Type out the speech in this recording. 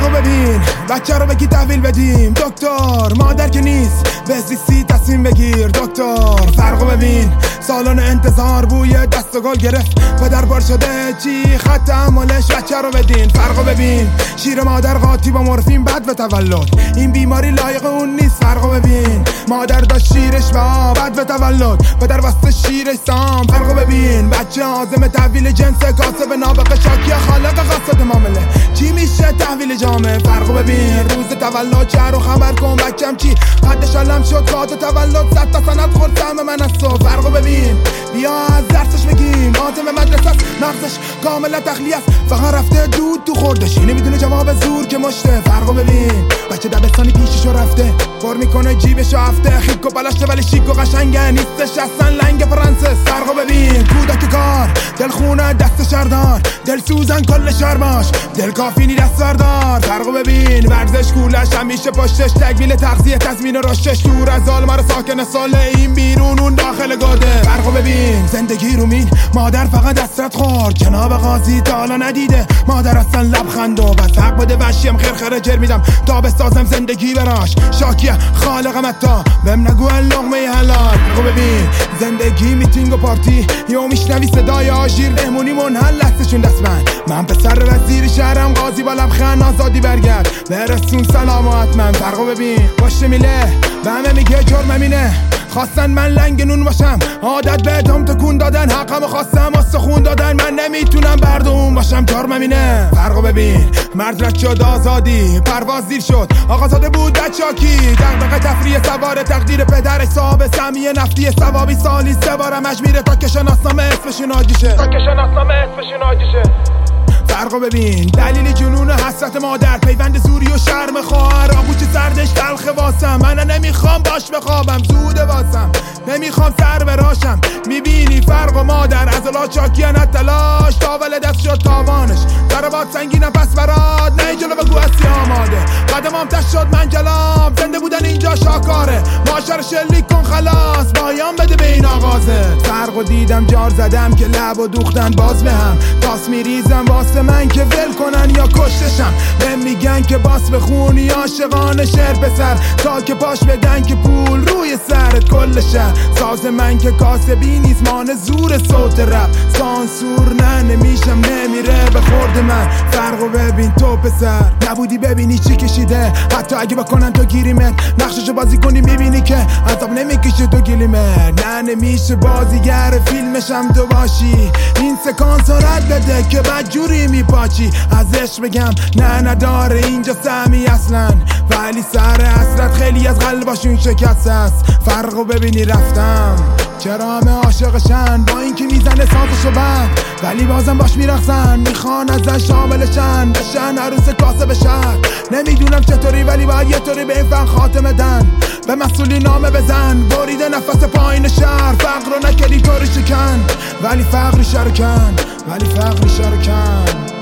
ببین بچه رو بگی تحویل بدیم دکتر، مادر که نیست بزیستی تصمیم بگیر دکتر. فرقو ببین سالن انتظار بوی دست و گل گرفت پدر بار شده چی خط تحملش بچه رو بدین. فرقو ببین شیر مادر قاطی با مورفین بعد و تولد، این بیماری لایق اون نیست. فرقو ببین مادر داشت شیرش و بعد و تولد پدر واسه شیرش سام. فرقو ببین بچه عازم تحویل جنس کاسب نابغه شاکی خالق قصد معامله چی میشه تحویل جامعه. فرقو ببین روز تولد شهر رو خبر کن بچم چی قدش علم شد ساعت تولد 100 تا سند خورد سهم من از تو. فرقو ببین بیا از درسش بگیم عازم مدرسه است مغزش کاملا تخلیه است فقط رفته دود تو خوردش نمیدونه جواب زور که مشته. فرقو ببین بچه دبستانی پیششو رفته پر میکنه جیبشو هفته خیک و بلشته ولی شیک و قشنگه نیستش اصلا لنگ فرانسس. فرقو ببین کودک کار دلخونه دست شردار دل سوزن کل شرماش دل کافینی دستاردار. فرقو ببین ورزش کولش همیشه پشتش تکمیل تغذیه تضمین رشدش دور از ظالم رو ساکن ساله این بیرون اون داخل گاده. فرقو ببین زندگی رو مین مادر فقط دستت خورد جناب قاضی تا حالا ندیده مادر اصلا لبخند و بس حق بده وشیم خرخره جر میدم تا بسازم زندگی براش شاکیه خالقم حتی بهم نگو لقمه حلال. فرقو ببین زندگی میتینگ و پارتی یا میشنوی صدای آژیر مهمونی منحل دستشون دستبند من پسر وزیر شهرم قاضی با لبخند آزادی برگرد برسون سلام و حتما. فرقو ببین باشه میله به همه میگه جرم اینه خواستن من لنگ نون باشم عادت به ادام تکون دادن حقم خواستم واسه خون دادن من نمیتونم بردون باشم جرم اینه. فرقو ببین مرد رد شد آزادی پرواز دیر شد آقازاده بود بچاکی دغدغه تفریح سوار تقدیر پدرش صاحب سهمیه نفتی ثوابی سالی 3 بارمش میره تا که شناسنامه اسمشون حاجیشه فرقو ببین دلیل جنون حسرت مادر پیوند زوری و شرم خواهر آبوچ سردش تلخ واسم من نمیخوام باش بخوابم زوده واسم نمیخوام سر براشم میبینی فرق و مادر عضلات چاکیه نه تلاش تاول دست شد تاوانش ضربات سنگینم پس برات نه جلو بگو هستی آماده قدمام تش شد من جلام زنده بودن اینجا شاکاره معاشر شلیک کن خلاص پایان بده به این آغازه. فرق و دیدم جار زدم که لب و دوختن باز به هم تاس میریزم واسه من که ول کنن یا کشتشم بهم میگن که باس بخونی عاشقانه شعر پسر تا که پاش بدن که پول روی سرت کل شهر ساز من که کاسبی نیست مان زور صوت رپ سانسور نه نمیشم نمیره به خورد من. فرقو ببین تو پسر نبودی ببینی چی کشیده حتی اگه بکنن تو گیریمت نقششو بازی کنی میبینی که عذاب نمیکشه تو گلیمت نه نمیشه بازیگر فیلمشم تو باشی این سکانس رد بده که بدجوری میپاچی ازش بگم نه نداره اینجا سهمی اصلا ولی سر حسرت خیلی از قلباشون شکست است. فرقو ببینی رفتم چرا همه عاشقشن با اینکه میزنه سازشو بد ولی بازم باش میرقصن میخوان ازش شاملشن بشن عروس کاسب شهر نمیدونم چطوری ولی باید یه طوری به این فن خاتمه دن به مسئولی نامه بزن بریده نفس پایین شهر فقر رو نکردی طوری شکن ولی فقری شرکن